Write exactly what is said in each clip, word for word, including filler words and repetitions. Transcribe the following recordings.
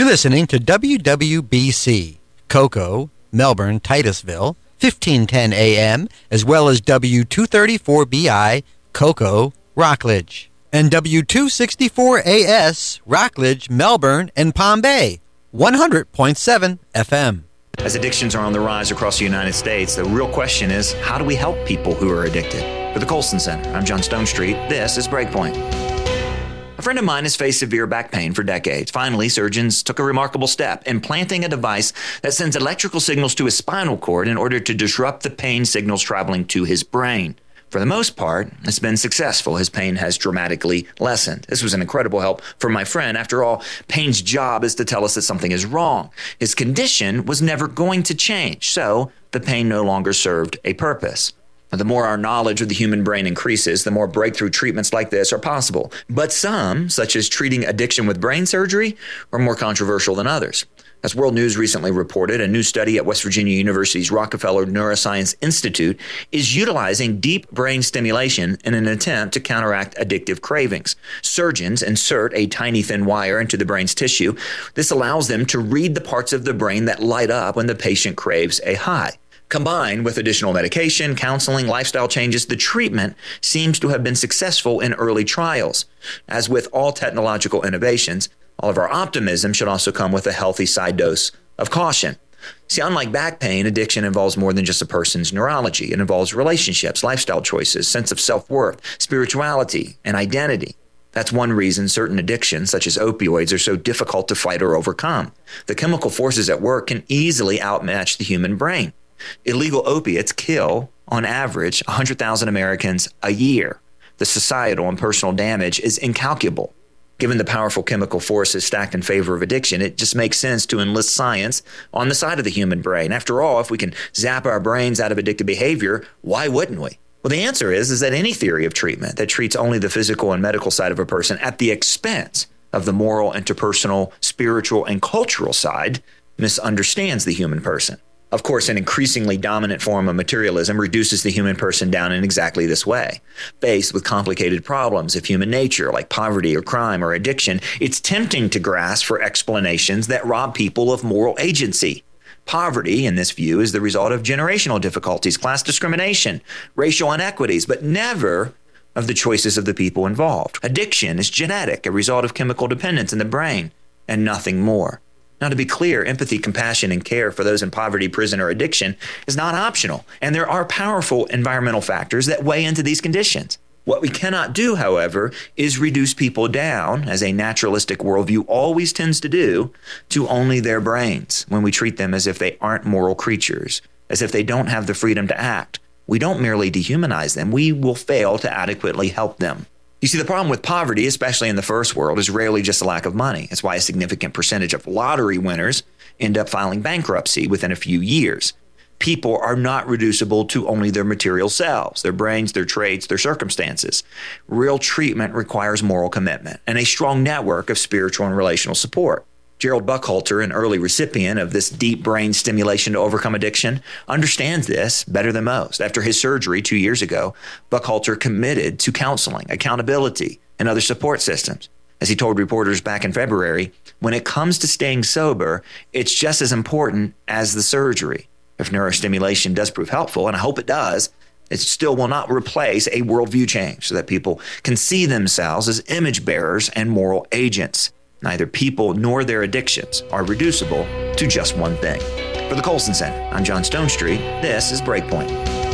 You're listening to W W B C, Cocoa, Melbourne, Titusville, fifteen ten A M, as well as W two thirty-four B I, Cocoa, Rockledge, and W two sixty-four A S, Rockledge, Melbourne, and Palm Bay, one hundred point seven F M. As addictions are on the rise across the United States, the real question is, how do we help people who are addicted? For the Colson Center, I'm John Stonestreet. This is Breakpoint. A friend of mine has faced severe back pain for decades. Finally, surgeons took a remarkable step, implanting a device that sends electrical signals to his spinal cord in order to disrupt the pain signals traveling to his brain. For the most part, it's been successful. His pain has dramatically lessened. This was an incredible help for my friend. After all, pain's job is to tell us that something is wrong. His condition was never going to change, so the pain no longer served a purpose. The more our knowledge of the human brain increases, the more breakthrough treatments like this are possible. But some, such as treating addiction with brain surgery, are more controversial than others. As World News recently reported, a new study at West Virginia University's Rockefeller Neuroscience Institute is utilizing deep brain stimulation in an attempt to counteract addictive cravings. Surgeons insert a tiny thin wire into the brain's tissue. This allows them to read the parts of the brain that light up when the patient craves a high. Combined with additional medication, counseling, lifestyle changes, the treatment seems to have been successful in early trials. As with all technological innovations, all of our optimism should also come with a healthy side dose of caution. See, unlike back pain, addiction involves more than just a person's neurology. It involves relationships, lifestyle choices, sense of self-worth, spirituality, and identity. That's one reason certain addictions, such as opioids, are so difficult to fight or overcome. The chemical forces at work can easily outmatch the human brain. Illegal opiates kill, on average, one hundred thousand Americans a year. The societal and personal damage is incalculable. Given the powerful chemical forces stacked in favor of addiction, it just makes sense to enlist science on the side of the human brain. After all, if we can zap our brains out of addictive behavior, why wouldn't we? Well, the answer is, is that any theory of treatment that treats only the physical and medical side of a person at the expense of the moral, interpersonal, spiritual, and cultural side misunderstands the human person. Of course, an increasingly dominant form of materialism reduces the human person down in exactly this way. Faced with complicated problems of human nature, like poverty or crime or addiction, it's tempting to grasp for explanations that rob people of moral agency. Poverty, in this view, is the result of generational difficulties, class discrimination, racial inequities, but never of the choices of the people involved. Addiction is genetic, a result of chemical dependence in the brain, and nothing more. Now, to be clear, empathy, compassion, and care for those in poverty, prison, or addiction is not optional, and there are powerful environmental factors that weigh into these conditions. What we cannot do, however, is reduce people down, as a naturalistic worldview always tends to do, to only their brains when we treat them as if they aren't moral creatures, as if they don't have the freedom to act. We don't merely dehumanize them, we will fail to adequately help them. You see, the problem with poverty, especially in the first world, is rarely just a lack of money. It's why a significant percentage of lottery winners end up filing bankruptcy within a few years. People are not reducible to only their material selves, their brains, their traits, their circumstances. Real treatment requires moral commitment and a strong network of spiritual and relational support. Gerald Buckhalter, an early recipient of this deep brain stimulation to overcome addiction, understands this better than most. After his surgery two years ago, Buckhalter committed to counseling, accountability, and other support systems. As he told reporters back in February, when it comes to staying sober, it's just as important as the surgery. If neurostimulation does prove helpful, and I hope it does, it still will not replace a worldview change so that people can see themselves as image bearers and moral agents. Neither people nor their addictions are reducible to just one thing. For the Colson Center, I'm John Stonestreet. This is Breakpoint.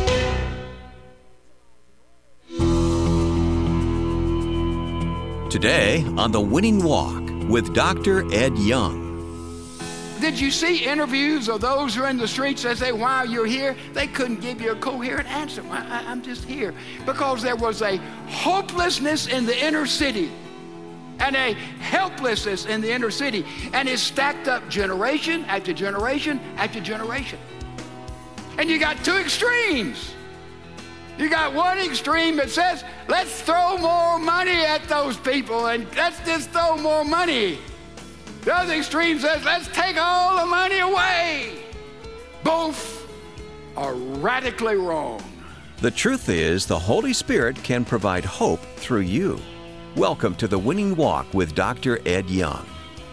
Today on The Winning Walk with Doctor Ed Young. Did you see interviews of those who are in the streets that say, "Why you're here?" They couldn't give you a coherent answer. I, I, I'm just here. Because there was a hopelessness in the inner city and a helplessness in the inner city, and it stacked up generation after generation after generation. And you got two extremes. You got one extreme that says, let's throw more money at those people and let's just throw more money. The other extreme says, let's take all the money away. Both are radically wrong. The truth is, the Holy Spirit can provide hope through you. Welcome to The Winning Walk with Doctor Ed Young.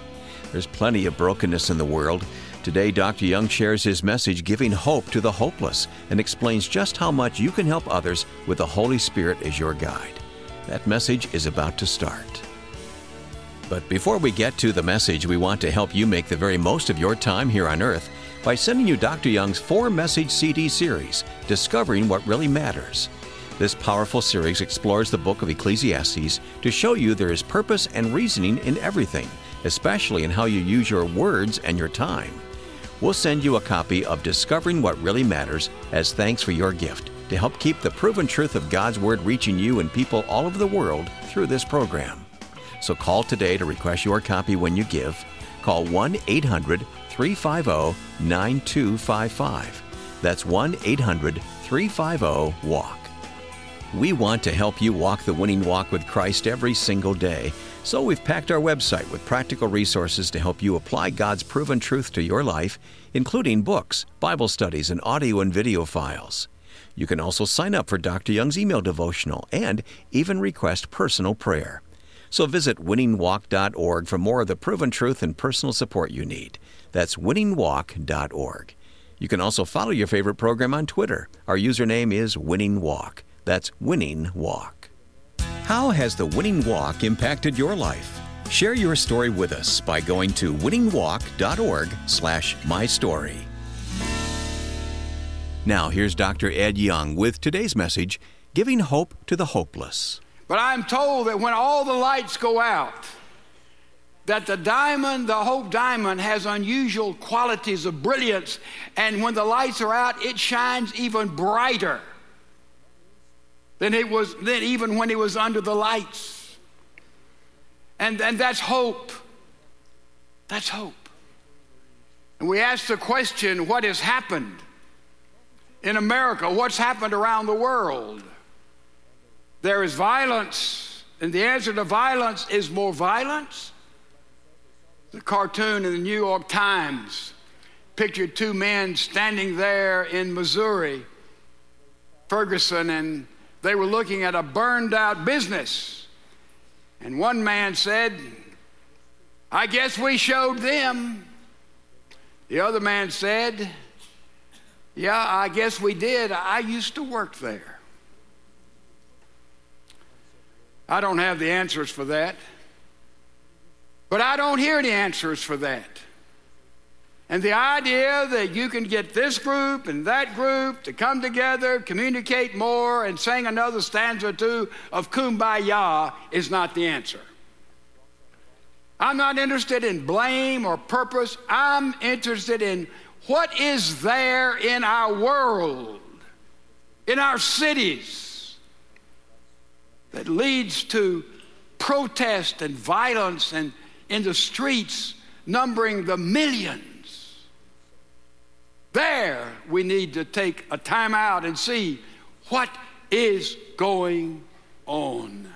There's plenty of brokenness in the world. Today, Doctor Young shares his message, Giving Hope to the Hopeless, and explains just how much you can help others with the Holy Spirit as your guide. That message is about to start. But before we get to the message, we want to help you make the very most of your time here on earth by sending you Doctor Young's four-message C D series, Discovering What Really Matters. This powerful series explores the book of Ecclesiastes to show you there is purpose and reasoning in everything, especially in how you use your words and your time. We'll send you a copy of Discovering What Really Matters as thanks for your gift to help keep the proven truth of God's Word reaching you and people all over the world through this program. So call today to request your copy when you give. Call one eight hundred three five zero nine two five five. That's one eight hundred three five zero walk. We want to help you walk the winning walk with Christ every single day. So we've packed our website with practical resources to help you apply God's proven truth to your life, including books, Bible studies, and audio and video files. You can also sign up for Doctor Young's email devotional and even request personal prayer. So visit winning walk dot org for more of the proven truth and personal support you need. That's winning walk dot org. You can also follow your favorite program on Twitter. Our username is Winning Walk. That's Winning Walk. How has the Winning Walk impacted your life? Share your story with us by going to winning walk dot org slash my story. Now here's Doctor Ed Young with today's message, Giving Hope to the Hopeless. But I'm told that when all the lights go out, that the diamond, the Hope Diamond, has unusual qualities of brilliance, and when the lights are out, it shines even brighter than it was than even when it was under the lights. And, and that's hope. That's hope. And we ask the question, what has happened in America? What's happened around the world? There is violence, and the answer to violence is more violence. The cartoon in the New York Times pictured two men standing there in Missouri, Ferguson, and they were looking at a burned out business. And one man said, I guess we showed them. The other man said, yeah, I guess we did. I used to work there. I don't have the answers for that. But I don't hear the answers for that. And the idea that you can get this group and that group to come together, communicate more, and sing another stanza or two of Kumbaya is not the answer. I'm not interested in blame or purpose. I'm interested in what is there in our world, in our cities, that leads to protest and violence and in the streets numbering the millions. There we need to take a time out and see what is going on.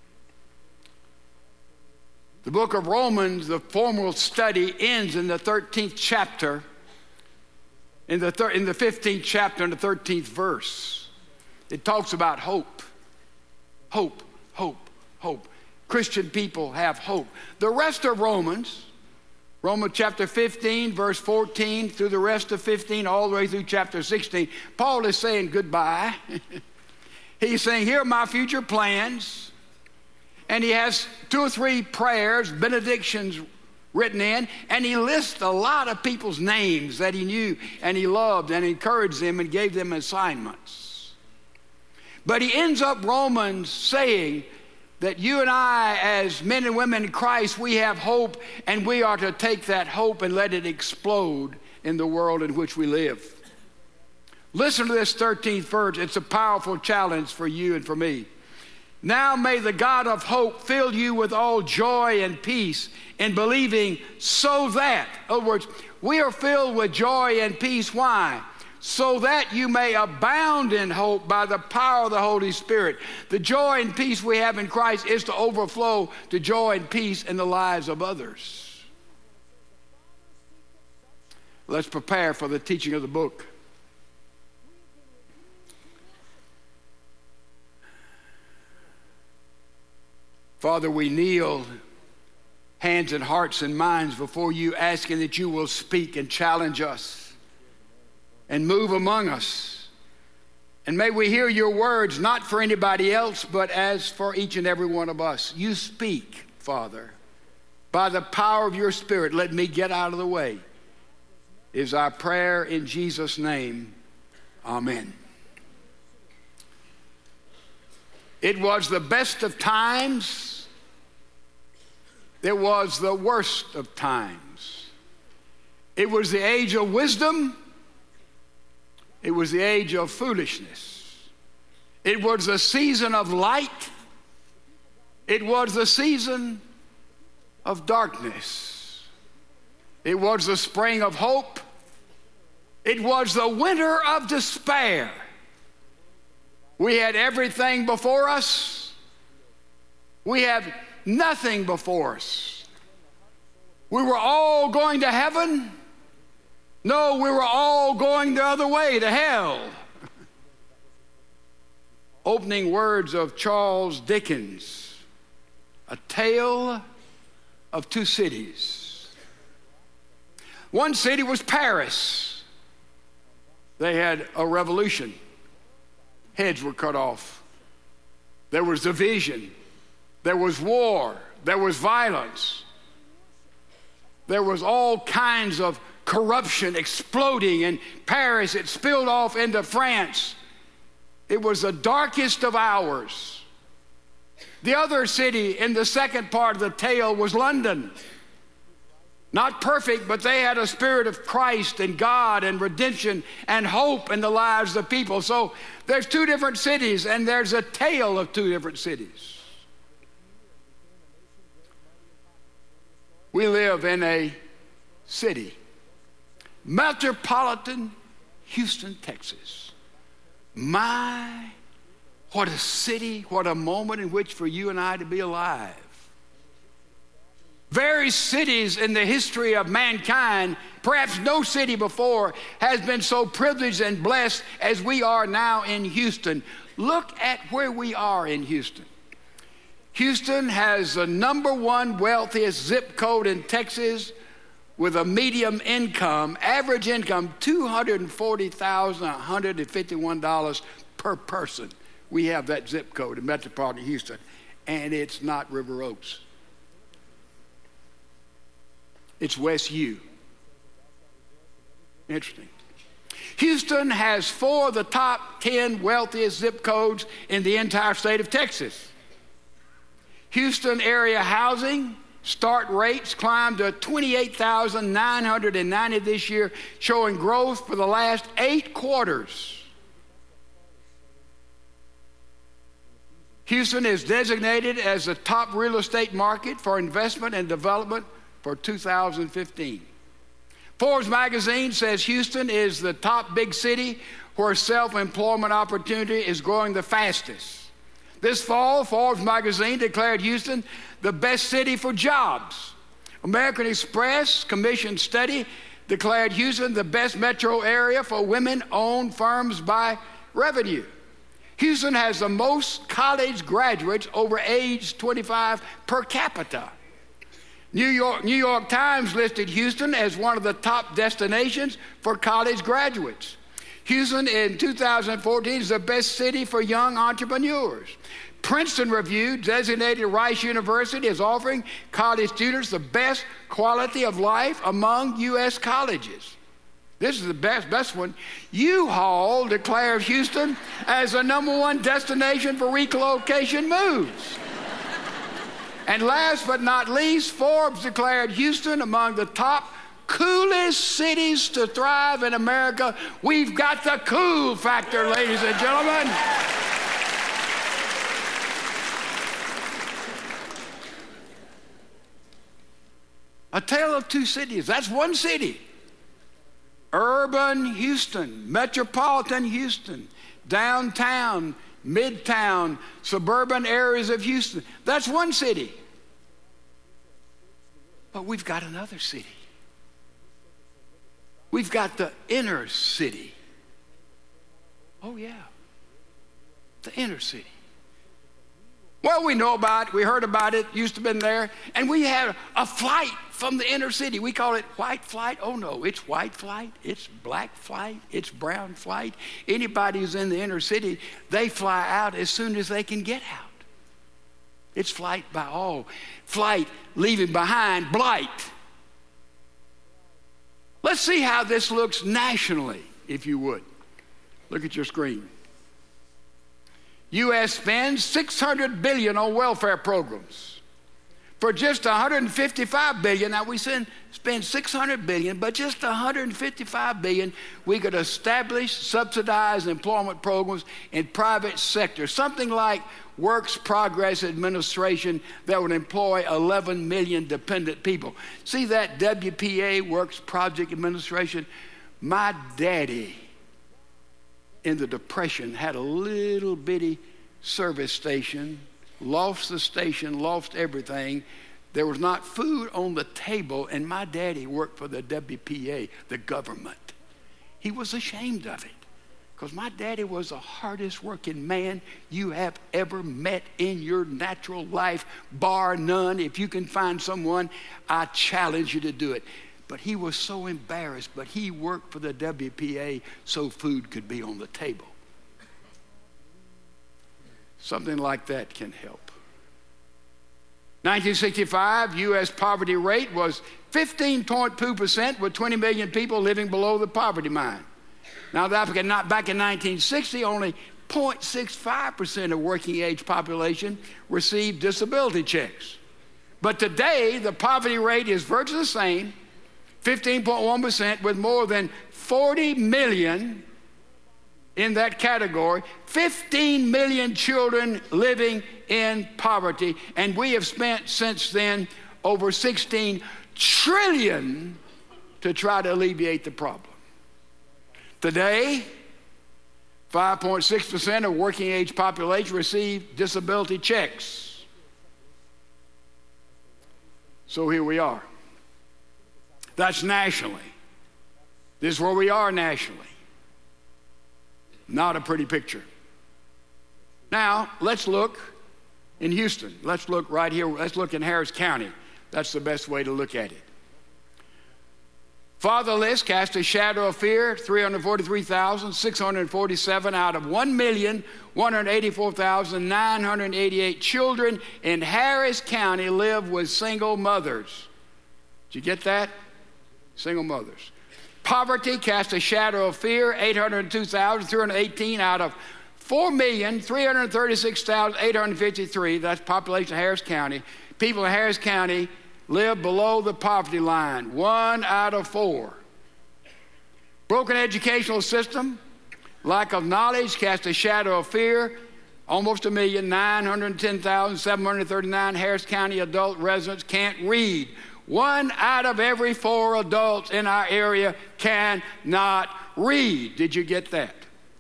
The book of Romans, the formal study, ends in the thirteenth chapter, in the, thir- in the fifteenth chapter and the thirteenth verse. It talks about hope. Hope, hope, hope. Christian people have hope. The rest of Romans, Romans chapter fifteen, verse fourteen, through the rest of fifteen, all the way through chapter sixteen, Paul is saying goodbye. He's saying, here are my future plans. And he has two or three prayers, benedictions written in, and he lists a lot of people's names that he knew and he loved and encouraged them and gave them assignments. But he ends up Romans saying that you and I, as men and women in Christ, we have hope, and we are to take that hope and let it explode in the world in which we live. Listen to this thirteenth verse. It's a powerful challenge for you and for me. Now may the God of hope fill you with all joy and peace in believing, so that, in other words, we are filled with joy and peace. Why? So that you may abound in hope by the power of the Holy Spirit. The joy and peace we have in Christ is to overflow to joy and peace in the lives of others. Let's prepare for the teaching of the book. Father, we kneel hands and hearts and minds before you, asking that you will speak and challenge us and move among us. And may we hear your words, not for anybody else, but as for each and every one of us. You speak, Father. By the power of your Spirit, let me get out of the way, is our prayer in Jesus' name. Amen. It was the best of times. It was the worst of times. It was the age of wisdom. It was the age of foolishness. It was the season of light. It was the season of darkness. It was the spring of hope. It was the winter of despair. We had everything before us. We have nothing before us. We were all going to heaven. No, we were all going the other way, to hell. Opening words of Charles Dickens, A Tale of Two Cities. One city was Paris. They had a revolution. Heads were cut off. There was division. There was war. There was violence. There was all kinds of corruption exploding in Paris. It spilled off into France. It was the darkest of hours. The other city in the second part of the tale was London. Not perfect, but they had a spirit of Christ and God and redemption and hope in the lives of people. So there's two different cities, and there's a tale of two different cities. We live in a city, metropolitan Houston, Texas. My, what a city, what a moment in which for you and I to be alive. Very cities in the history of mankind, perhaps no city before has been so privileged and blessed as we are now in Houston. Look at where we are in Houston. Houston has the number one wealthiest zip code in Texas with a medium income, average income, two hundred forty thousand one hundred fifty-one dollars per person. We have that zip code in metropolitan Houston, and it's not River Oaks. It's West U. Interesting. Houston has four of the top ten wealthiest zip codes in the entire state of Texas. Houston area housing start rates climbed to twenty-eight thousand nine hundred ninety this year, showing growth for the last eight quarters. Houston is designated as the top real estate market for investment and development for two thousand fifteen. Forbes magazine says Houston is the top big city where self-employment opportunity is growing the fastest. This fall, Forbes magazine declared Houston the best city for jobs. American Express commissioned study declared Houston the best metro area for women-owned firms by revenue. Houston has the most college graduates over age twenty-five per capita. New York, New York Times listed Houston as one of the top destinations for college graduates. Houston in two thousand fourteen is the best city for young entrepreneurs. Princeton Review designated Rice University as offering college students the best quality of life among U S colleges. This is the best, best one. U-Haul declared Houston as the number one destination for relocation moves. And last but not least, Forbes declared Houston among the top coolest cities to thrive in America. We've got the cool factor, ladies and gentlemen. A tale of two cities. That's one city. Urban Houston, metropolitan Houston, downtown, midtown, suburban areas of Houston. That's one city. But we've got another city. We've got the inner city. Oh, yeah. The inner city. Well, we know about it. We heard about it. Used to have been there. And we had a flight from the inner city. We call it white flight. Oh, no, it's white flight. It's black flight. It's brown flight. Anybody who's in the inner city, they fly out as soon as they can get out. It's flight by all. Flight leaving behind blight. Let's see how this looks nationally, if you would. Look at your screen. U S spends six hundred billion dollars on welfare programs. For just one hundred fifty-five billion dollars, now we send, spend six hundred billion dollars, but just one hundred fifty-five billion dollars, we could establish subsidized employment programs in private sector, something like Works Progress Administration that would employ eleven million dependent people. See that W P A, Works Project Administration? My daddy in the Depression had a little bitty service station, lost the station, lost everything. There was not food on the table, and my daddy worked for the W P A, the government. He was ashamed of it because my daddy was the hardest working man you have ever met in your natural life, bar none. If you can find someone, I challenge you to do it. But he was so embarrassed, but he worked for the W P A so food could be on the table. Something like that can help. nineteen sixty-five, U S poverty rate was fifteen point two percent with twenty million people living below the poverty line. Now, back in nineteen sixty, only zero point six five percent of working age population received disability checks. But today, the poverty rate is virtually the same, fifteen point one percent, with more than forty million in that category, fifteen million children living in poverty, and we have spent since then over sixteen trillion to try to alleviate the problem. Today, five point six percent of working age population receive disability checks. So here we are. That's nationally. This is where we are nationally. Not a pretty picture. Now, let's look in Houston. Let's look right here. Let's look in Harris County. That's the best way to look at it. Fatherless cast a shadow of fear, three hundred forty-three thousand six hundred forty-seven out of one million one hundred eighty-four thousand nine hundred eighty-eight children in Harris County live with single mothers. Did you get that? Single mothers. Poverty cast a shadow of fear, eight hundred two thousand three hundred eighteen out of four million three hundred thirty-six thousand eight hundred fifty-three, that's population of Harris County. People in Harris County live below the poverty line, one out of four. Broken educational system, lack of knowledge cast a shadow of fear, almost a million, nine hundred ten thousand seven hundred thirty-nine Harris County adult residents can't read. One out of every four adults in our area cannot read. Did you get that?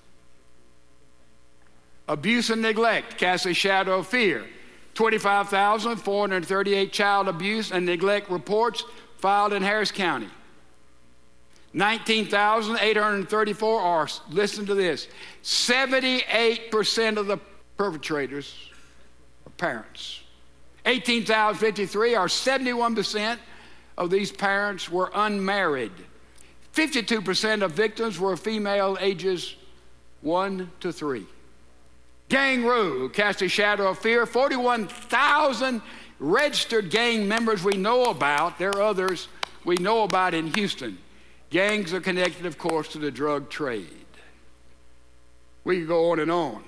Abuse and neglect casts a shadow of fear. twenty-five thousand four hundred thirty-eight child abuse and neglect reports filed in Harris County. nineteen thousand eight hundred thirty-four are, listen to this, seventy-eight percent of the perpetrators are parents. eighteen thousand fifty-three are seventy-one percent of these parents were unmarried. fifty-two percent of victims were female ages one to three. Gang rule cast a shadow of fear. forty-one thousand registered gang members we know about. There are others we know about in Houston. Gangs are connected, of course, to the drug trade. We could go on and on.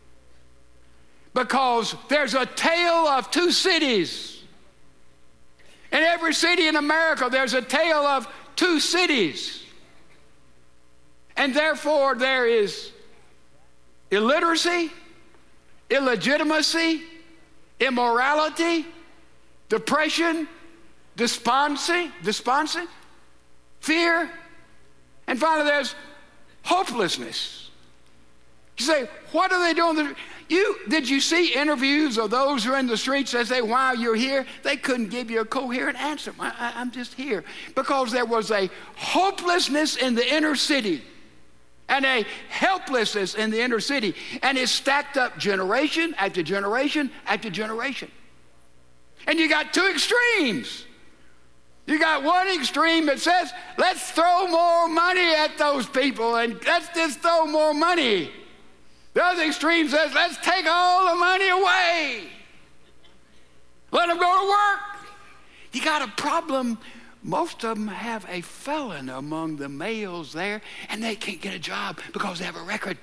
Because there's a tale of two cities. In every city in America, there's a tale of two cities. And therefore, there is illiteracy, illegitimacy, immorality, depression, despondency, despondency, fear, and finally there's hopelessness. You say, what are they doing? You, did you see interviews of those who are in the streets that say, why you're here? They couldn't give you a coherent answer. I, I, I'm just here. Because there was a hopelessness in the inner city. and a helplessness in the inner city. And it's stacked up generation after generation after generation. And you got two extremes. You got one extreme that says, let's throw more money at those people and let's just throw more money. The other extreme says, let's take all the money away. Let them go to work. You got a problem. Most of them have a felon among the males there, and they can't get a job because they have a record.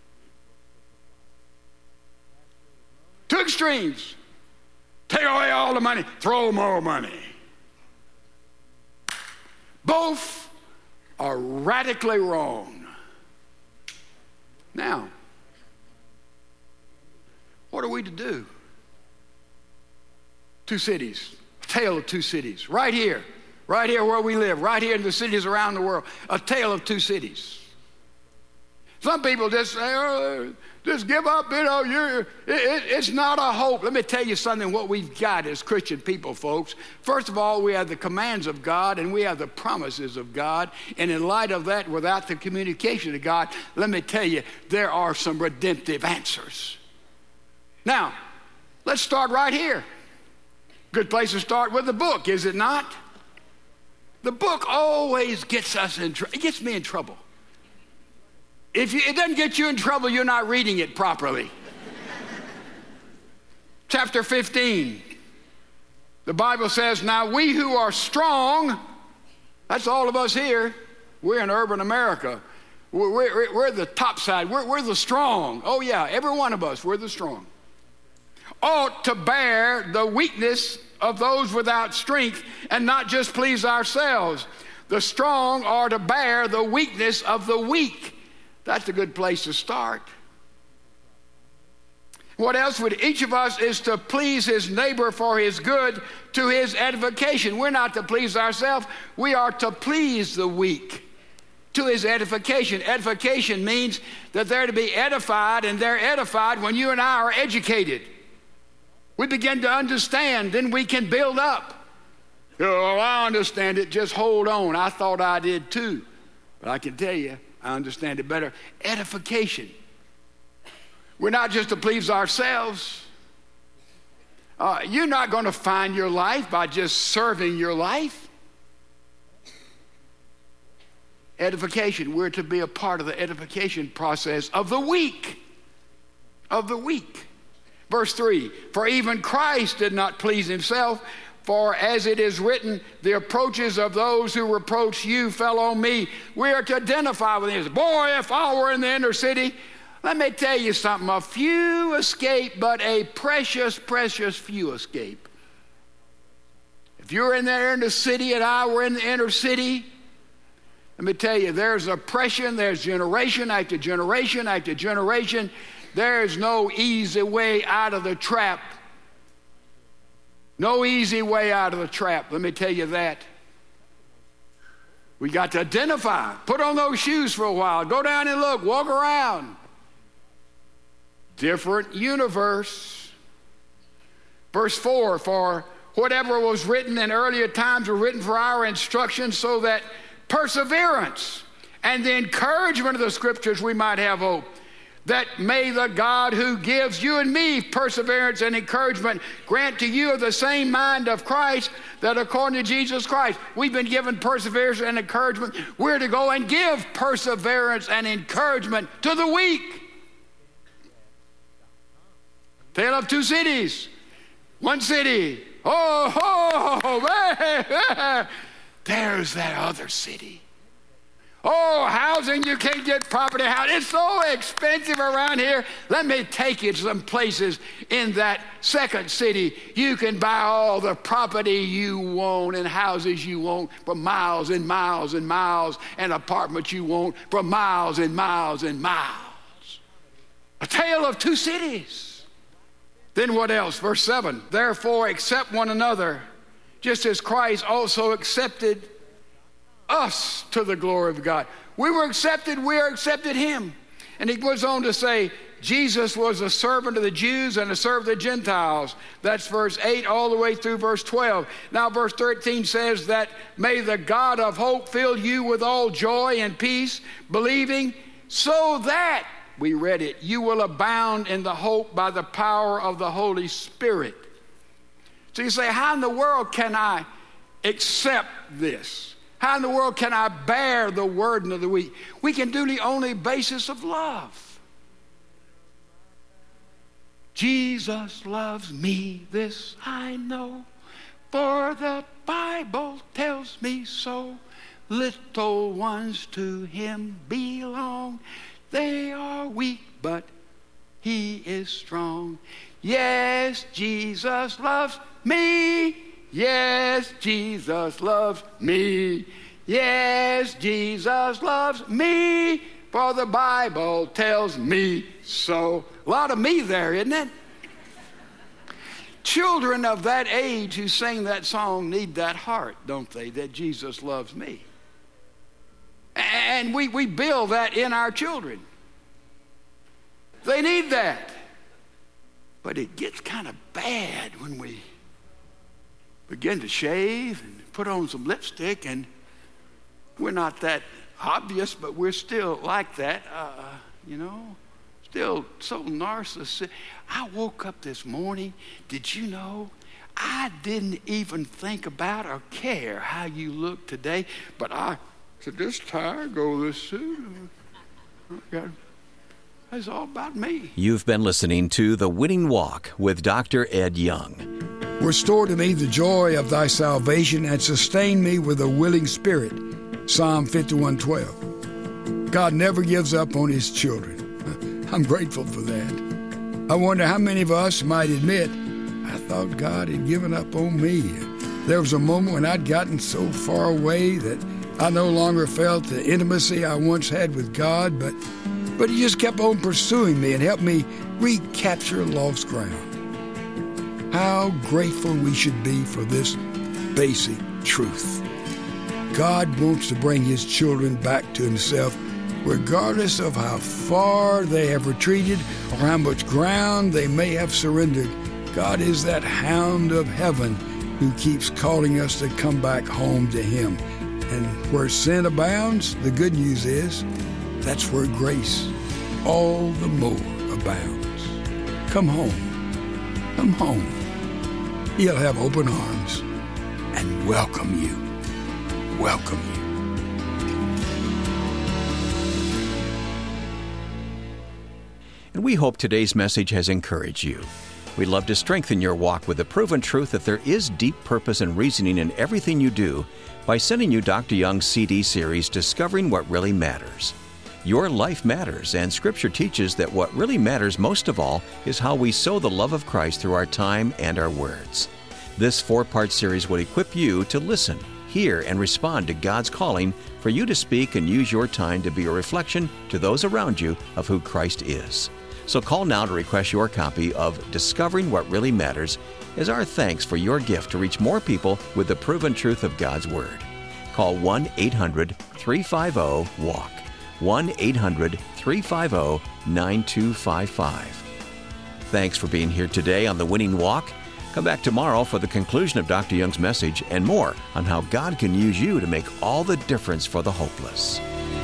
Two extremes. Take away all the money, throw more money. Both are radically wrong. Now, what are we to do? Two cities, a tale of two cities, right here, right here where we live, right here in the cities around the world, a tale of two cities. Some people just say, oh, just give up, you know, you're, it, it, it's not a hope. Let me tell you something, what we've got as Christian people, folks. First of all, we have the commands of God and we have the promises of God. And in light of that, without the communication of God, let me tell you, there are some redemptive answers. Now, let's start right here. Good place to start with the book, is it not? The book always gets us in trouble. It gets me in trouble. If you, it doesn't get you in trouble, you're not reading it properly. Chapter fifteen. The Bible says, now we who are strong, that's all of us here. We're in urban America. We're, we're, we're the top side. We're, we're the strong. Oh yeah, every one of us, we're the strong. Ought to bear the weakness of those without strength and not just please ourselves. The strong are to bear the weakness of the weak. That's a good place to start. What else would each of us is to please his neighbor for his good, to his edification. We're not to please ourselves. We are to please the weak, to his edification. Edification means that they're to be edified, and they're edified when you and I are educated. We begin to understand, then we can build up. Oh, I understand it. Just hold on. I thought I did too. But I can tell you, I understand it better. Edification. We're not just to please ourselves. Uh, you're not going to find your life by just serving your life. Edification. We're to be a part of the edification process of the weak. Of the weak. Verse three, for even Christ did not please himself, for as it is written, the approaches of those who reproach you fell on me. We are to identify with him. Boy, if I were in the inner city, let me tell you something. A few escape, but a precious, precious few escape. If you're in there in the city and I were in the inner city, let me tell you, there's oppression, there's generation after generation after generation. There's no easy way out of the trap. No easy way out of the trap, let me tell you that. We got to identify. Put on those shoes for a while. Go down and look. Walk around. Different universe. Verse four, for whatever was written in earlier times were written for our instruction, so that perseverance and the encouragement of the scriptures we might have hope. That may the God who gives you and me perseverance and encouragement grant to you of the same mind of Christ, that according to Jesus Christ, we've been given perseverance and encouragement. We're to go and give perseverance and encouragement to the weak. Tale of two cities. One city. Oh, oh, man. There's that other city. Oh, housing, you can't get property house. It's so expensive around here. Let me take you to some places in that second city. You can buy all the property you want and houses you want for miles and miles and miles, and apartments you want for miles and miles and miles. A tale of two cities. Then what else? Verse seven, therefore accept one another, just as Christ also accepted us to the glory of God. We were accepted, we are accepted him. And he goes on to say, Jesus was a servant of the Jews and a servant of the Gentiles. That's verse eight all the way through verse twelve. Now verse thirteen says that may the God of hope fill you with all joy and peace, believing, so that, we read it, you will abound in the hope by the power of the Holy Spirit. So you say, how in the world can I accept this? How in the world can I bear the burden of the weak? We can do the only basis of love. Jesus loves me, this I know, for the Bible tells me so. Little ones to him belong. They are weak, but he is strong. Yes, Jesus loves me. Yes, Jesus loves me. Yes, Jesus loves me, for the Bible tells me so. A lot of me there, isn't it? Children of that age who sing that song need that heart, don't they? That Jesus loves me. And we, we build that in our children. They need that. But it gets kind of bad when we begin to shave and put on some lipstick, and we're not that obvious, but we're still like that, uh, you know, still so narcissistic. I woke up this morning, did you know, I didn't even think about or care how you look today, but I said, this tie, go this suit. Okay. It's all about me. You've been listening to The Winning Walk with Doctor Ed Young. Restore to me the joy of thy salvation and sustain me with a willing spirit. Psalm fifty-one twelve. God never gives up on his children. I'm grateful for that. I wonder how many of us might admit, I thought God had given up on me. There was a moment when I'd gotten so far away that I no longer felt the intimacy I once had with God, but, but he just kept on pursuing me and helped me recapture lost ground. How grateful we should be for this basic truth. God wants to bring his children back to himself, regardless of how far they have retreated or how much ground they may have surrendered. God is that hound of heaven who keeps calling us to come back home to him. And where sin abounds, the good news is, that's where grace all the more abounds. Come home. Come home. He'll have open arms and welcome you. Welcome you. And we hope today's message has encouraged you. We'd love to strengthen your walk with the proven truth that there is deep purpose and reasoning in everything you do by sending you Doctor Young's C D series, Discovering What Really Matters. Your life matters, and Scripture teaches that what really matters most of all is how we sow the love of Christ through our time and our words. This four-part series will equip you to listen, hear, and respond to God's calling for you to speak and use your time to be a reflection to those around you of who Christ is. So call now to request your copy of Discovering What Really Matters as our thanks for your gift to reach more people with the proven truth of God's Word. Call one eight hundred three five zero walk, one eight hundred three five zero nine two five five. Thanks for being here today on The Winning Walk. Come back tomorrow for the conclusion of Doctor Young's message and more on how God can use you to make all the difference for the hopeless.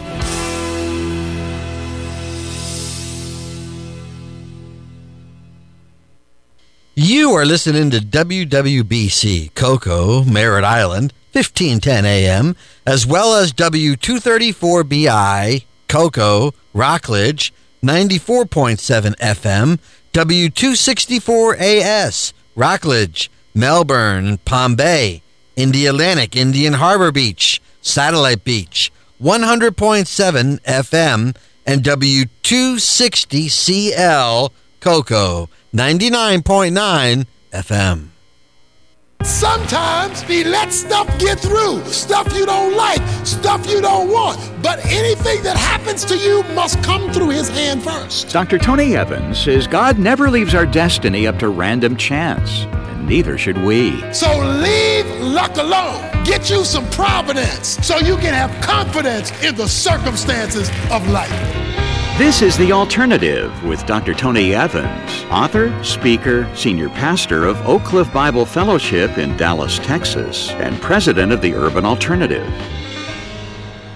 You are listening to W W B C, Cocoa, Merritt Island, fifteen ten A M, as well as W two thirty-four B I, Cocoa, Rockledge, ninety-four point seven F M, W two sixty-four A S, Rockledge, Melbourne, Palm Bay, Indialantic, Indian Harbor Beach, Satellite Beach, one hundred point seven F M, and W two sixty C L, Cocoa, ninety-nine point nine F M. Sometimes he lets stuff get through, stuff you don't like, stuff you don't want. But anything that happens to you must come through his hand first. Doctor Tony Evans says God never leaves our destiny up to random chance, and neither should we. So leave luck alone. Get you some providence so you can have confidence in the circumstances of life. This is The Alternative with Doctor Tony Evans, author, speaker, senior pastor of Oak Cliff Bible Fellowship in Dallas, Texas, and president of the Urban Alternative.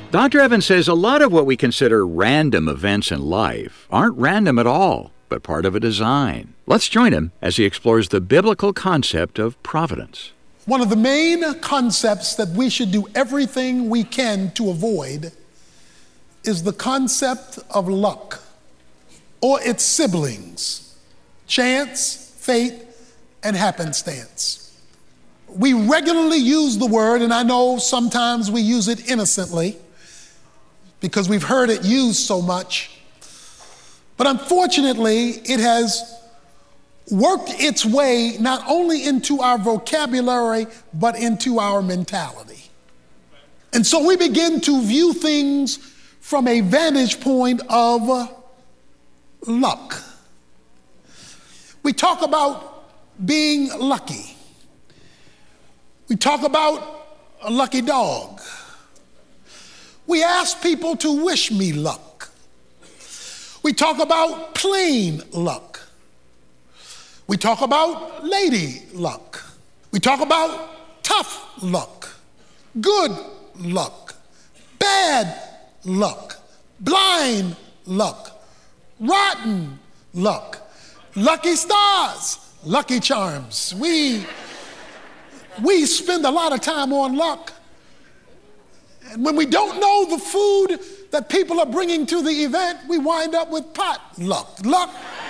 Doctor Evans says a lot of what we consider random events in life aren't random at all, but part of a design. Let's join him as he explores the biblical concept of providence. One of the main concepts that we should do everything we can to avoid is the concept of luck, or its siblings, chance, fate, and happenstance. We regularly use the word, and I know sometimes we use it innocently because we've heard it used so much, but unfortunately it has worked its way not only into our vocabulary, but into our mentality. And so we begin to view things from a vantage point of luck. We talk about being lucky. We talk about a lucky dog. We ask people to wish me luck. We talk about plain luck. We talk about lady luck. We talk about tough luck, good luck, bad luck, blind luck, rotten luck, lucky stars, lucky charms. We, we spend a lot of time on luck. And when we don't know the food that people are bringing to the event, we wind up with pot luck. Luck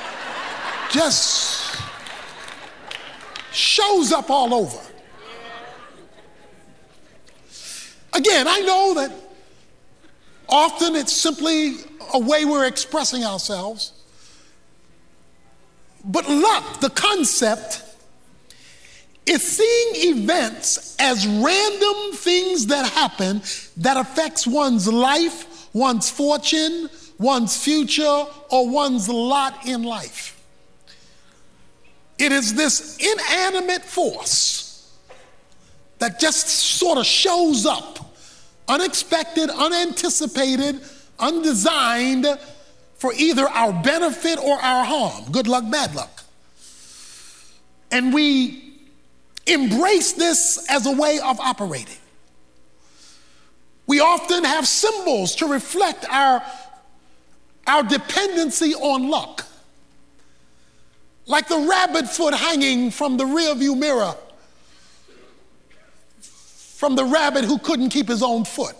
just shows up all over. Again, I know that often it's simply a way we're expressing ourselves. But luck, the concept, is seeing events as random things that happen that affects one's life, one's fortune, one's future, or one's lot in life. It is this inanimate force that just sort of shows up, unexpected, unanticipated, undesigned, for either our benefit or our harm, good luck, bad luck. And we embrace this as a way of operating. We often have symbols to reflect our, our dependency on luck, like the rabbit foot hanging from the rearview mirror from the rabbit who couldn't keep his own foot.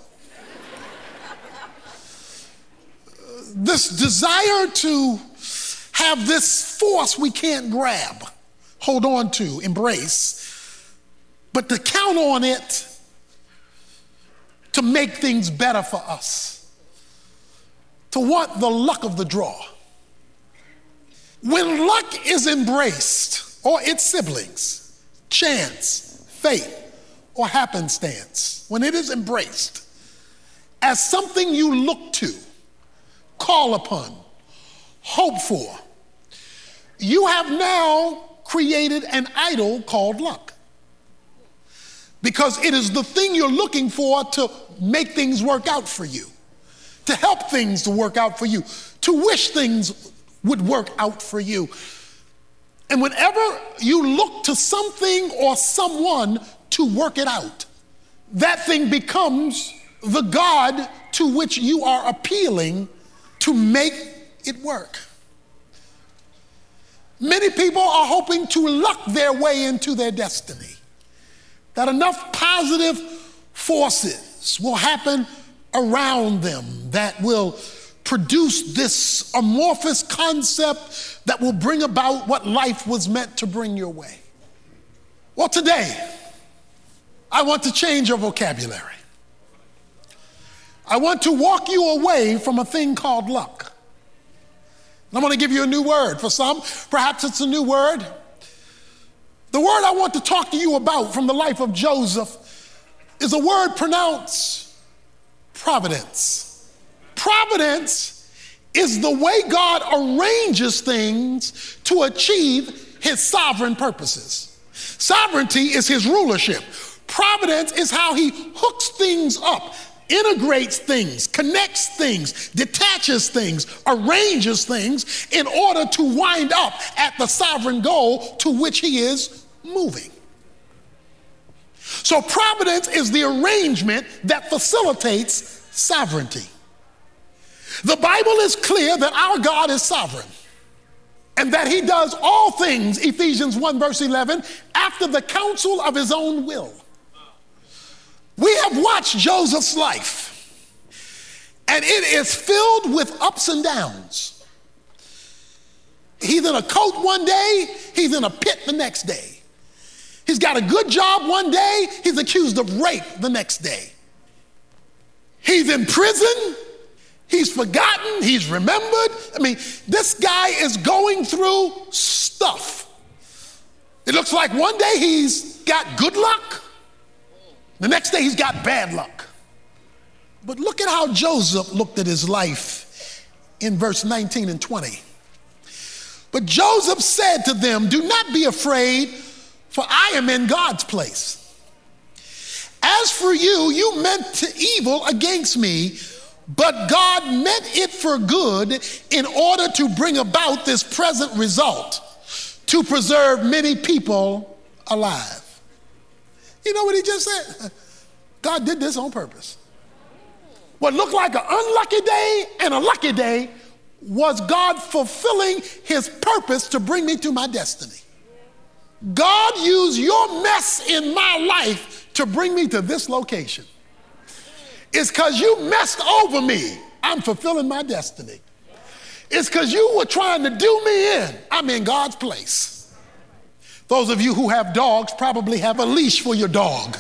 This desire to have this force we can't grab, hold on to, embrace, but to count on it to make things better for us, to want the luck of the draw. When luck is embraced, or its siblings, chance, fate, or happenstance, when it is embraced as something you look to, call upon, hope for, you have now created an idol called luck. Because it is the thing you're looking for to make things work out for you, to help things to work out for you, to wish things would work out for you. And whenever you look to something or someone to work it out, that thing becomes the God to which you are appealing to make it work. Many people are hoping to luck their way into their destiny, that enough positive forces will happen around them that will produce this amorphous concept that will bring about what life was meant to bring your way. Well, today, I want to change your vocabulary. I want to walk you away from a thing called luck. And I'm going to give you a new word. For some, perhaps it's a new word. The word I want to talk to you about from the life of Joseph is a word pronounced providence. Providence is the way God arranges things to achieve his sovereign purposes. Sovereignty is his rulership. Providence is how he hooks things up, integrates things, connects things, detaches things, arranges things in order to wind up at the sovereign goal to which he is moving. So providence is the arrangement that facilitates sovereignty. The Bible is clear that our God is sovereign and that he does all things, Ephesians one verse eleven, after the counsel of his own will. We have watched Joseph's life, and it is filled with ups and downs. He's in a coat one day, he's in a pit the next day. He's got a good job one day, he's accused of rape the next day. He's in prison, he's forgotten, he's remembered. I mean, this guy is going through stuff. It looks like one day he's got good luck, the next day he's got bad luck. But look at how Joseph looked at his life in verse nineteen and twenty. But Joseph said to them, "Do not be afraid, for I am in God's place. As for you, you meant to evil against me, but God meant it for good in order to bring about this present result, to preserve many people alive." You know what he just said? God did this on purpose. What looked like an unlucky day and a lucky day was God fulfilling his purpose to bring me to my destiny. God used your mess in my life to bring me to this location. It's because you messed over me, I'm fulfilling my destiny. It's because you were trying to do me in, I'm in God's place. Those of you who have dogs probably have a leash for your dog.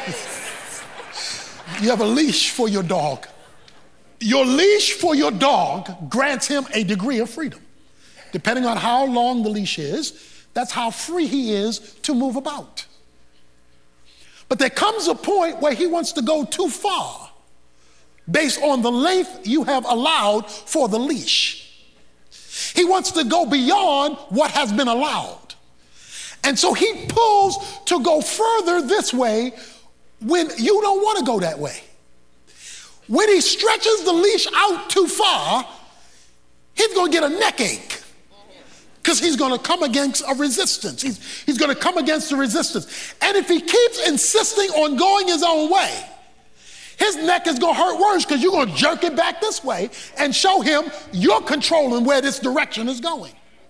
You have a leash for your dog. Your leash for your dog grants him a degree of freedom. Depending on how long the leash is, that's how free he is to move about. But there comes a point where he wants to go too far based on the length you have allowed for the leash. He wants to go beyond what has been allowed. And so he pulls to go further this way when you don't want to go that way. When he stretches the leash out too far, he's going to get a neck ache because he's going to come against a resistance. He's, he's going to come against the resistance. And if he keeps insisting on going his own way, his neck is going to hurt worse because you're going to jerk it back this way and show him you're controlling where this direction is going.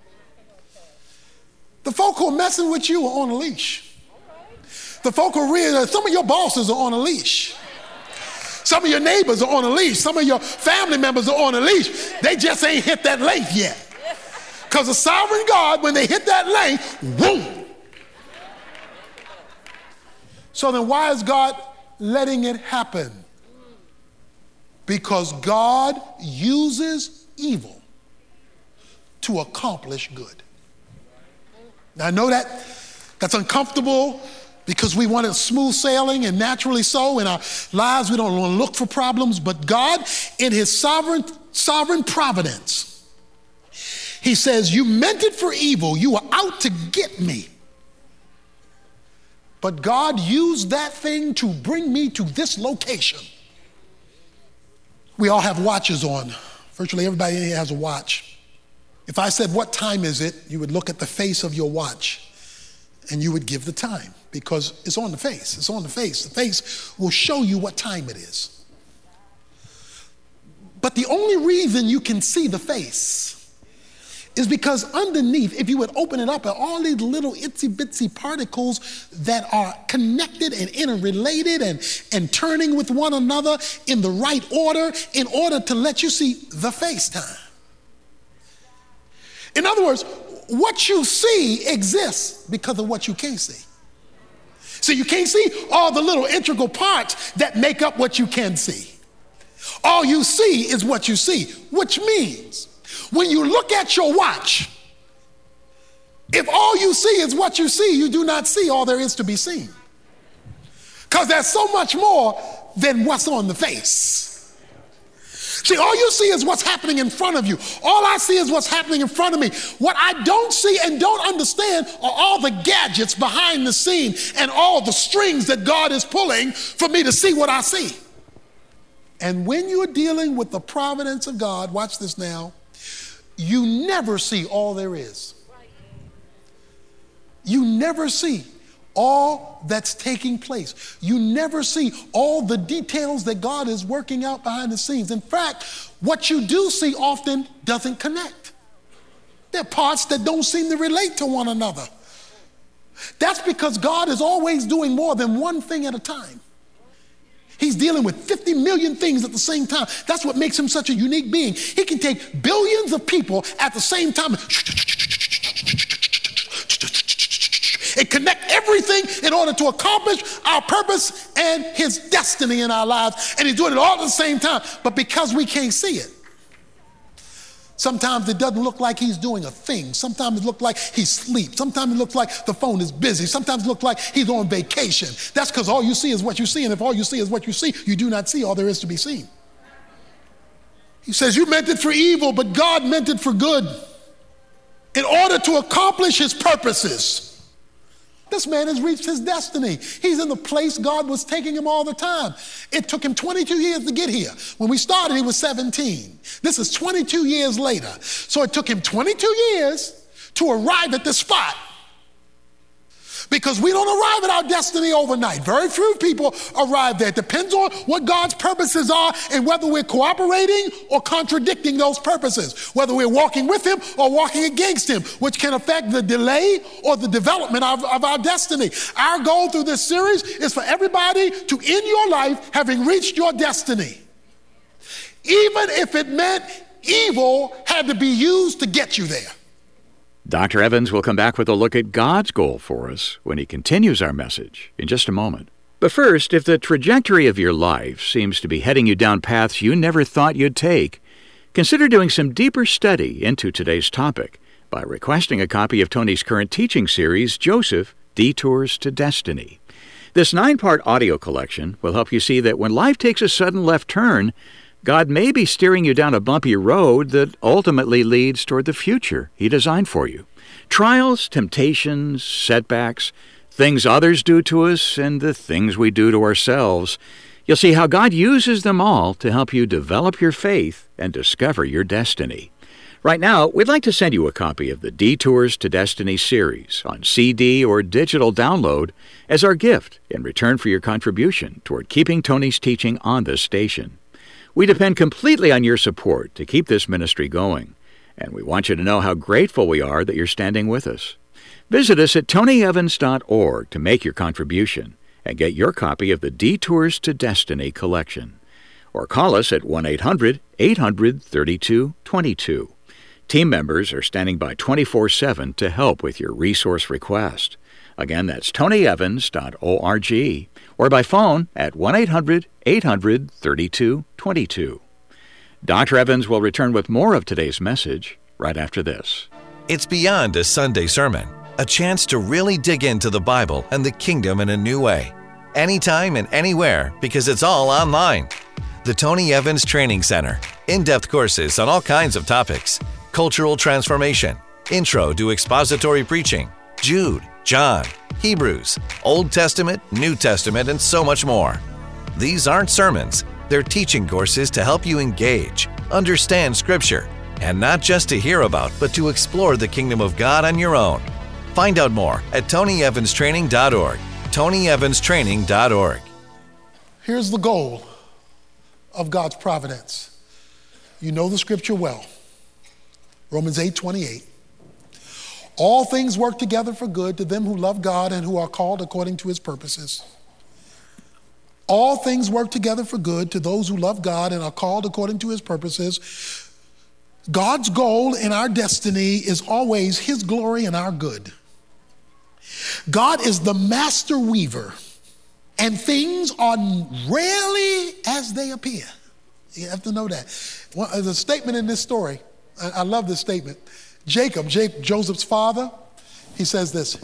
The folk who are messing with you are on a leash. The folk who really, some of your bosses are on a leash. Some of your neighbors are on a leash. Some of your family members are on a leash. They just ain't hit that length yet. Because the sovereign God, when they hit that length, boom. So then why is God letting it happen? Because God uses evil to accomplish good. Now I know that that's uncomfortable because we want it smooth sailing, and naturally so in our lives we don't want to look for problems, but God in his sovereign sovereign providence, he says, you meant it for evil, you were out to get me, but God used that thing to bring me to this location. We all have watches on. Virtually everybody in here has a watch. If I said, what time is it? You would look at the face of your watch and you would give the time because it's on the face. It's on the face. The face will show you what time it is. But the only reason you can see the face is because underneath, if you would open it up, are all these little itsy bitsy particles that are connected and interrelated and, and turning with one another in the right order in order to let you see the face time. In other words, what you see exists because of what you can't see. So you can't see all the little integral parts that make up what you can see. All you see is what you see, which means when you look at your watch, if all you see is what you see, you do not see all there is to be seen. Because there's so much more than what's on the face. See, all you see is what's happening in front of you. All I see is what's happening in front of me. What I don't see and don't understand are all the gadgets behind the scene and all the strings that God is pulling for me to see what I see. And when you're dealing with the providence of God, watch this now, you never see all there is. You never see all that's taking place. You never see all the details that God is working out behind the scenes. In fact, what you do see often doesn't connect. There are parts that don't seem to relate to one another. That's because God is always doing more than one thing at a time. He's dealing with fifty million things at the same time. That's what makes him such a unique being. He can take billions of people at the same time and connect everything in order to accomplish our purpose and his destiny in our lives. And he's doing it all at the same time. But because we can't see it, sometimes it doesn't look like he's doing a thing. Sometimes it looks like he sleeps. Sometimes it looks like the phone is busy. Sometimes it looks like he's on vacation. That's because all you see is what you see. And if all you see is what you see, you do not see all there is to be seen. He says, you meant it for evil, but God meant it for good in order to accomplish his purposes. This man has reached his destiny. He's in the place God was taking him all the time. It took him twenty-two years to get here. When we started, he was seventeen. This is twenty-two years later. So it took him twenty-two years to arrive at this spot. Because we don't arrive at our destiny overnight. Very few people arrive there. It depends on what God's purposes are and whether we're cooperating or contradicting those purposes, whether we're walking with him or walking against him, which can affect the delay or the development of, of our destiny. Our goal through this series is for everybody to end your life having reached your destiny, even if it meant evil had to be used to get you there. Doctor Evans will come back with a look at God's goal for us when he continues our message in just a moment. But first, if the trajectory of your life seems to be heading you down paths you never thought you'd take, consider doing some deeper study into today's topic by requesting a copy of Tony's current teaching series, Joseph, Detours to Destiny. This nine-part audio collection will help you see that when life takes a sudden left turn, God may be steering you down a bumpy road that ultimately leads toward the future he designed for you. Trials, temptations, setbacks, things others do to us, and the things we do to ourselves. You'll see how God uses them all to help you develop your faith and discover your destiny. Right now, we'd like to send you a copy of the Detours to Destiny series on C D or digital download as our gift in return for your contribution toward keeping Tony's teaching on this station. We depend completely on your support to keep this ministry going, and we want you to know how grateful we are that you're standing with us. Visit us at tony evans dot org to make your contribution and get your copy of the Detours to Destiny collection. Or call us at one eight hundred, eight hundred, thirty-two, twenty-two. Team members are standing by twenty-four seven to help with your resource request. Again, that's tony evans dot org, or by phone at one eight hundred, eight hundred, thirty-two, twenty-two. Doctor Evans will return with more of today's message right after this. It's beyond a Sunday sermon, a chance to really dig into the Bible and the kingdom in a new way. Anytime and anywhere, because it's all online. The Tony Evans Training Center. In-depth courses on all kinds of topics. Cultural transformation, intro to expository preaching, Jude, John, Hebrews, Old Testament, New Testament, and so much more. These aren't sermons. They're teaching courses to help you engage, understand Scripture, and not just to hear about, but to explore the kingdom of God on your own. Find out more at tony evans training dot org. tony evans training dot org. Here's the goal of God's providence. You know the Scripture well. Romans eight twenty-eight. All things work together for good to them who love God and who are called according to his purposes. All things work together for good to those who love God and are called according to his purposes. God's goal in our destiny is always his glory and our good. God is the master weaver, and things are rarely as they appear. You have to know that. Well, there's a statement in this story. I, I love this statement. Jacob, Jacob, Joseph's father, he says this.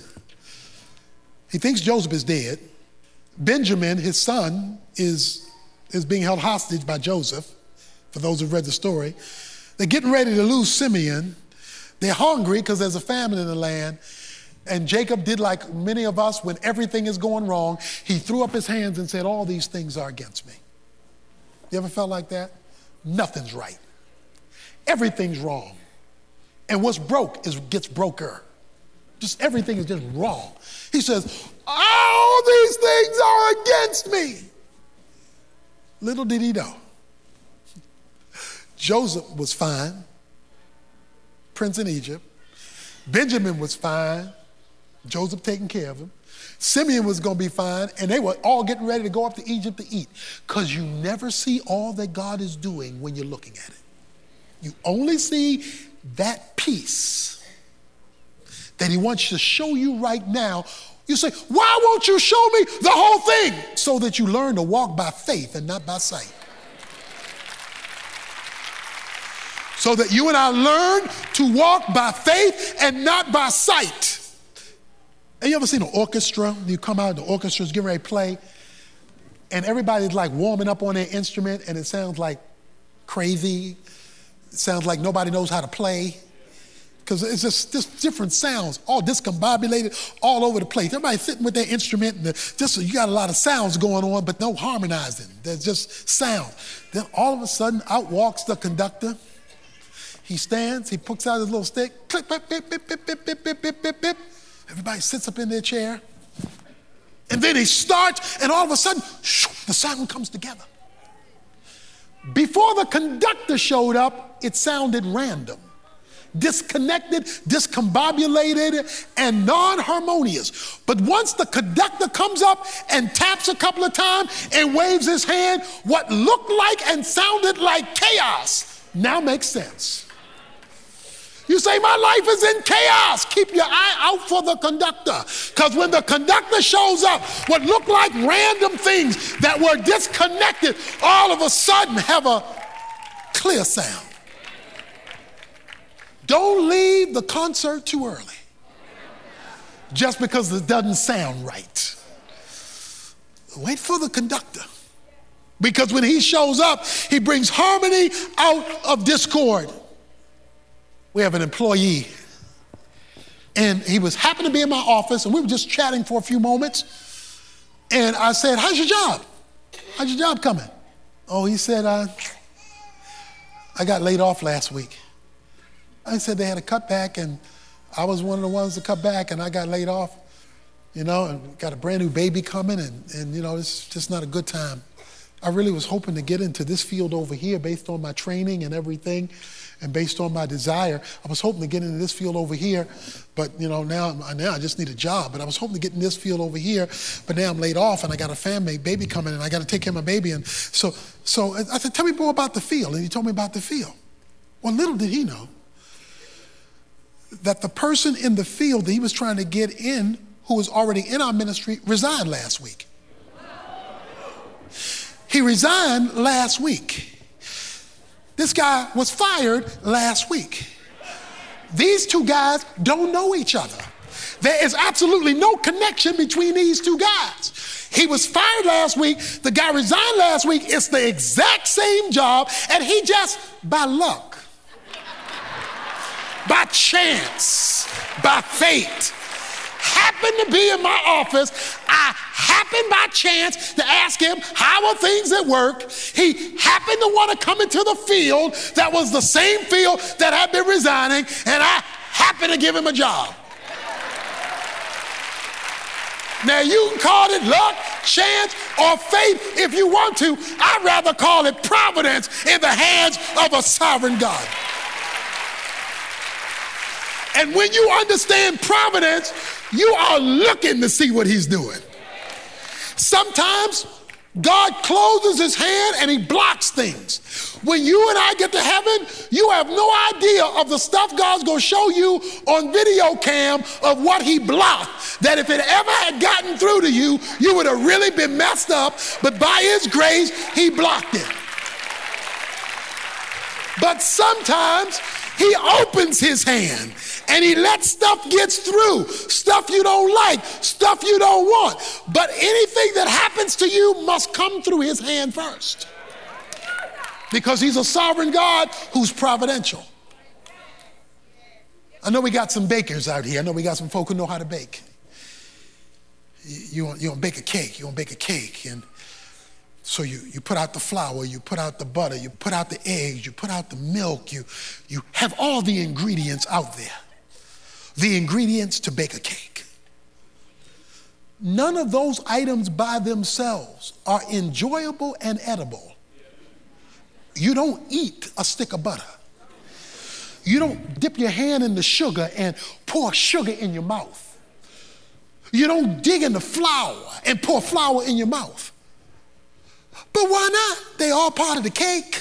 He thinks Joseph is dead. Benjamin, his son, is, is being held hostage by Joseph, for those who've read the story. They're getting ready to lose Simeon. They're hungry because there's a famine in the land. And Jacob did like many of us when everything is going wrong. He threw up his hands and said, all these things are against me. You ever felt like that? Nothing's right. Everything's wrong. And what's broke is gets broker. Just everything is just wrong. He says, All these things are against me. Little did he know, Joseph was fine, prince in Egypt. Benjamin was fine, Joseph taking care of him. Simeon was going to be fine, and they were all getting ready to go up to Egypt to eat. Because you never see all that God is doing when you're looking at it. You only see that piece that he wants to show you right now. You say, why won't you show me the whole thing? So that you learn to walk by faith and not by sight. So that you and I learn to walk by faith and not by sight. Have you ever seen an orchestra? You come out, the orchestra's getting ready to play, and everybody's like warming up on their instrument, and it sounds like crazy. It sounds like nobody knows how to play. Because it's just, just different sounds, all discombobulated, all over the place. Everybody's sitting with their instrument, and the, just you got a lot of sounds going on, but no harmonizing. There's just sound. Then all of a sudden, out walks the conductor. He stands, he puts out his little stick, click, bip, bip, bip, bip, bip, bip, bip, bip, bip, bip. Everybody sits up in their chair. And then he starts, and all of a sudden, shoo, the sound comes together. Before the conductor showed up, it sounded random, disconnected, discombobulated, and non-harmonious. But once the conductor comes up and taps a couple of times and waves his hand, what looked like and sounded like chaos now makes sense. You say, my life is in chaos. Keep your eye out for the conductor. Because when the conductor shows up, what looked like random things that were disconnected all of a sudden have a clear sound. Don't leave the concert too early just because it doesn't sound right. Wait for the conductor. Because when he shows up, he brings harmony out of discord. We have an employee, and he was happened to be in my office, and we were just chatting for a few moments. And I said, how's your job? How's your job coming? Oh, he said, uh, I got laid off last week. I said they had a cutback, and I was one of the ones to cut back, and I got laid off, you know, and got a brand new baby coming, and, and you know, it's just not a good time. I really was hoping to get into this field over here based on my training and everything, and based on my desire. I was hoping to get into this field over here, but you know, now, now I just need a job. But I was hoping to get in this field over here, but now I'm laid off, and I got a family, baby coming, and I got to take care of my baby. And so, so I said, tell me more about the field. And he told me about the field. Well, little did he know that the person in the field that he was trying to get in, who was already in our ministry, resigned last week. He resigned last week. This guy was fired last week. These two guys don't know each other. There is absolutely no connection between these two guys. He was fired last week. The guy resigned last week. It's the exact same job, and he just, by luck, by chance, by fate, happened to be in my office. I happened by chance to ask him, how are things at work? He happened to want to come into the field that was the same field that I'd been resigning, and I happened to give him a job. Now, you can call it luck, chance, or faith if you want to. I'd rather call it providence in the hands of a sovereign God. And when you understand providence, you are looking to see what he's doing. Sometimes God closes his hand and he blocks things. When you and I get to heaven, you have no idea of the stuff God's going to show you on video cam of what he blocked. That if it ever had gotten through to you, you would have really been messed up. But by his grace, he blocked it. But sometimes he opens his hand and he lets stuff get through, stuff you don't like, stuff you don't want. But anything that happens to you must come through his hand first. Because he's a sovereign God who's providential. I know we got some bakers out here. I know we got some folk who know how to bake. You, you, want, you want to bake a cake. You want to bake a cake. And so you, you put out the flour, you put out the butter, you put out the eggs, you put out the milk. You, you have all the ingredients out there. The ingredients to bake a cake. none of those items by themselves are enjoyable and edible. You don't eat a stick of butter. You don't dip your hand in the sugar and pour sugar in your mouth. You don't dig in the flour and pour flour in your mouth. But why not? They all part of the cake.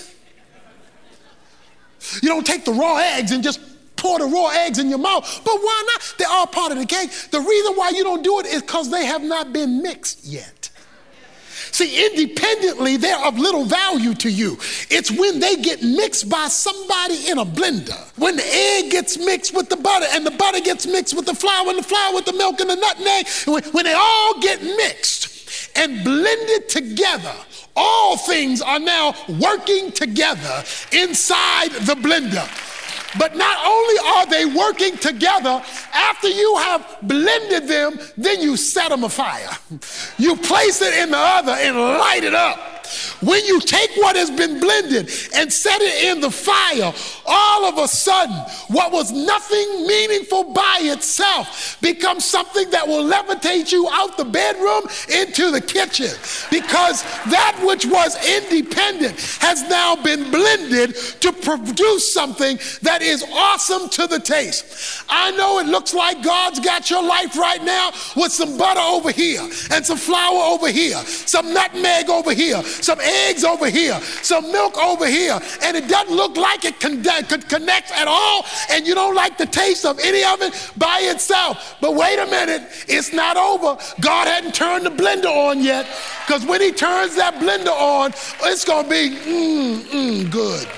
You don't take the raw eggs and just pour the raw eggs in your mouth. But why not? They're all part of the cake. The reason why you don't do it is because they have not been mixed yet. See, independently, they're of little value to you. It's when they get mixed by somebody in a blender. When the egg gets mixed with the butter, and the butter gets mixed with the flour, and the flour with the milk and the nutmeg, when, when they all get mixed and blended together, all things are now working together inside the blender. But not only are they working together, after you have blended them, then you set them afire. You place it in the other and light it up. When you take what has been blended and set it in the fire, all of a sudden, what was nothing meaningful by itself becomes something that will levitate you out the bedroom into the kitchen. Because that which was independent has now been blended to produce something that is awesome to the taste. I know it looks like God's got your life right now with some butter over here and some flour over here, some nutmeg over here, some eggs over here, some milk over here, and it doesn't look like it con- could connect at all, and you don't like the taste of any of it by itself. But wait a minute, it's not over. God hadn't turned the blender on yet, because when he turns that blender on, it's going to be mm, mm, good.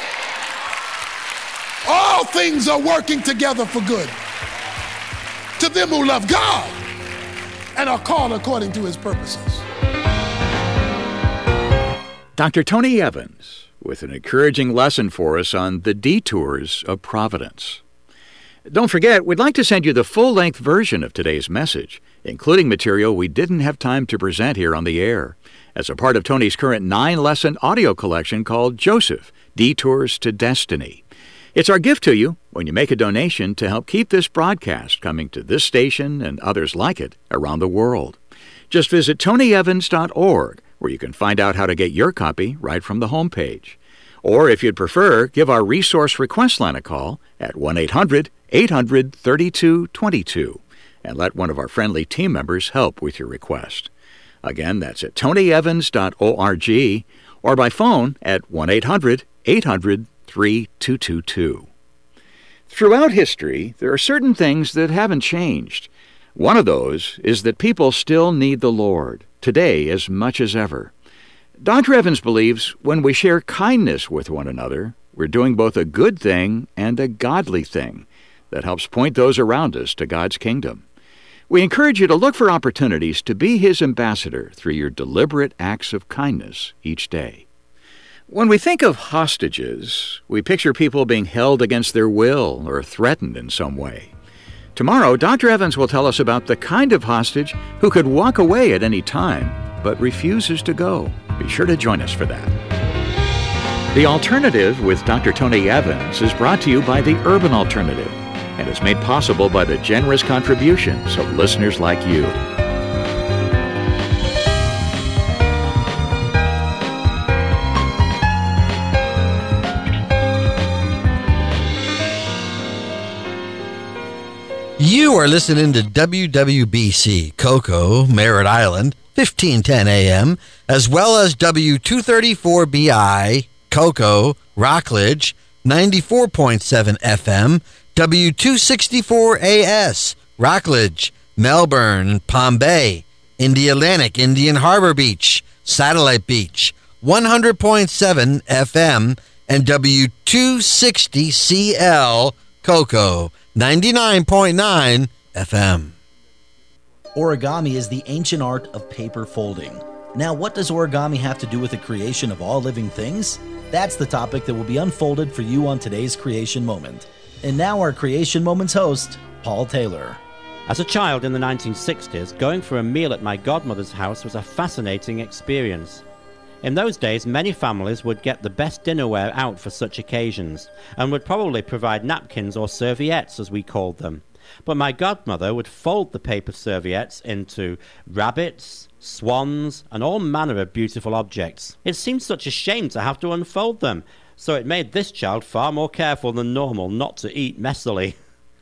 All things are working together for good to them who love God and are called according to his purposes. Doctor Tony Evans with an encouraging lesson for us on the detours of providence. Don't forget, we'd like to send you the full-length version of today's message, including material we didn't have time to present here on the air, as a part of Tony's current nine-lesson audio collection called Joseph, Detours to Destiny. It's our gift to you when you make a donation to help keep this broadcast coming to this station and others like it around the world. Just visit tony evans dot org, where you can find out how to get your copy right from the homepage. Or if you'd prefer, give our resource request line a call at one eight hundred eight hundred thirty-two twenty-two and let one of our friendly team members help with your request. Again, that's at tony evans dot org or by phone at one eight hundred eight hundred three two two two. Throughout history, there are certain things that haven't changed. One of those is that people still need the Lord, today as much as ever. Doctor Evans believes when we share kindness with one another, we're doing both a good thing and a godly thing that helps point those around us to God's kingdom. We encourage you to look for opportunities to be his ambassador through your deliberate acts of kindness each day. When we think of hostages, we picture people being held against their will or threatened in some way. Tomorrow, Doctor Evans will tell us about the kind of hostage who could walk away at any time, but refuses to go. Be sure to join us for that. The Alternative with Doctor Tony Evans is brought to you by the Urban Alternative and is made possible by the generous contributions of listeners like you. You are listening to W W B C, Cocoa, Merritt Island, fifteen ten A M, as well as W two thirty-four B I, Cocoa, Rockledge, ninety-four point seven F M, W two sixty-four A S, Rockledge, Melbourne, Palm Bay, Indialantic, Indian Harbor Beach, Satellite Beach, one hundred point seven F M, and W two sixty C L, Cocoa, ninety-nine point nine F M. Origami is the ancient art of paper folding. Now, what does origami have to do with the creation of all living things? That's the topic that will be unfolded for you on today's Creation Moment. And now our Creation Moments host, Paul Taylor. As a child in the nineteen sixties, going for a meal at my godmother's house was a fascinating experience. In those days, many families would get the best dinnerware out for such occasions, and would probably provide napkins or serviettes, as we called them. But my godmother would fold the paper serviettes into rabbits, swans, and all manner of beautiful objects. It seemed such a shame to have to unfold them, so it made this child far more careful than normal not to eat messily.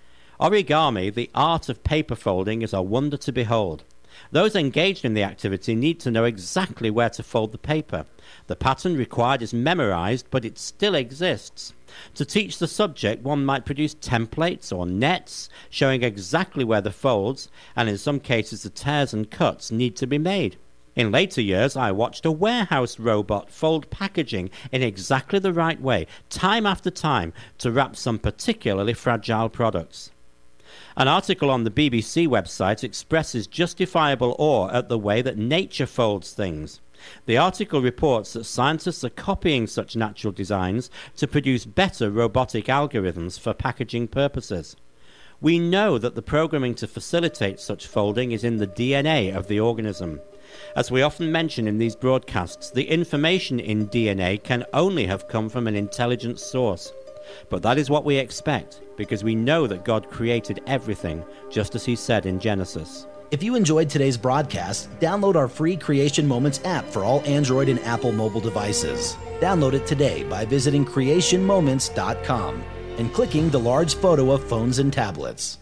Origami, the art of paper folding, is a wonder to behold. Those engaged in the activity need to know exactly where to fold the paper. The pattern required is memorized, but it still exists. To teach the subject, one might produce templates or nets showing exactly where the folds, and in some cases the tears and cuts, need to be made. In later years, I watched a warehouse robot fold packaging in exactly the right way, time after time, to wrap some particularly fragile products. An article on the B B C website expresses justifiable awe at the way that nature folds things. The article reports that scientists are copying such natural designs to produce better robotic algorithms for packaging purposes. We know that the programming to facilitate such folding is in the D N A of the organism. As we often mention in these broadcasts, the information in D N A can only have come from an intelligent source. But that is what we expect, because we know that God created everything, just as he said in Genesis. If you enjoyed today's broadcast, download our free Creation Moments app for all Android and Apple mobile devices. Download it today by visiting creation moments dot com and clicking the large photo of phones and tablets.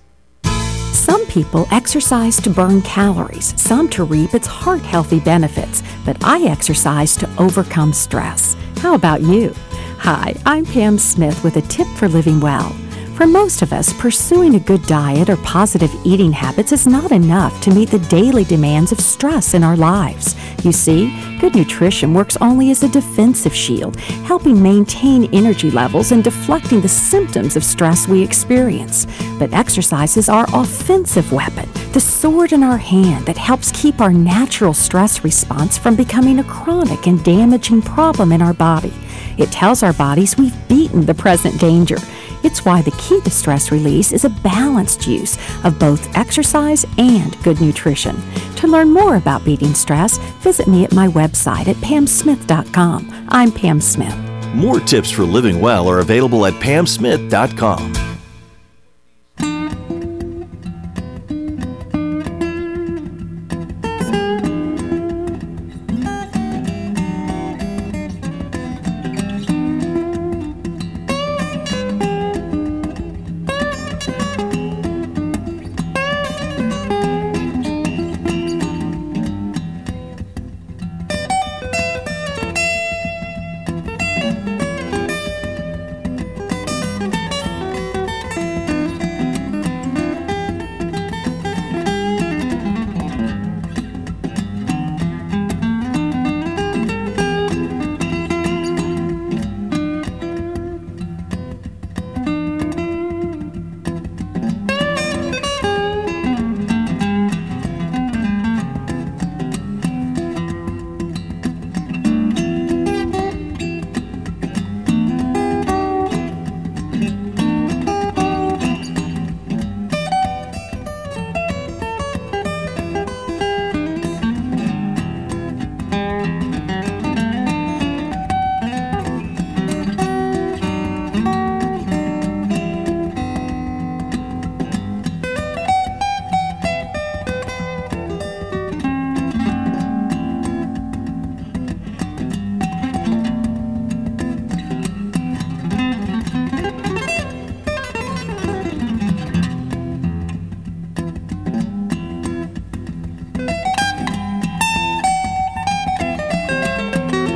Some people exercise to burn calories, some to reap its heart-healthy benefits, but I exercise to overcome stress. How about you? Hi, I'm Pam Smith with a tip for living well. For most of us, pursuing a good diet or positive eating habits is not enough to meet the daily demands of stress in our lives. You see, good nutrition works only as a defensive shield, helping maintain energy levels and deflecting the symptoms of stress we experience. But exercise is our offensive weapon, the sword in our hand that helps keep our natural stress response from becoming a chronic and damaging problem in our body. It tells our bodies we've beaten the present danger. It's why the key to stress release is a balanced use of both exercise and good nutrition. To learn more about beating stress, visit me at my website at pam smith dot com. I'm Pam Smith. More tips for living well are available at pam smith dot com.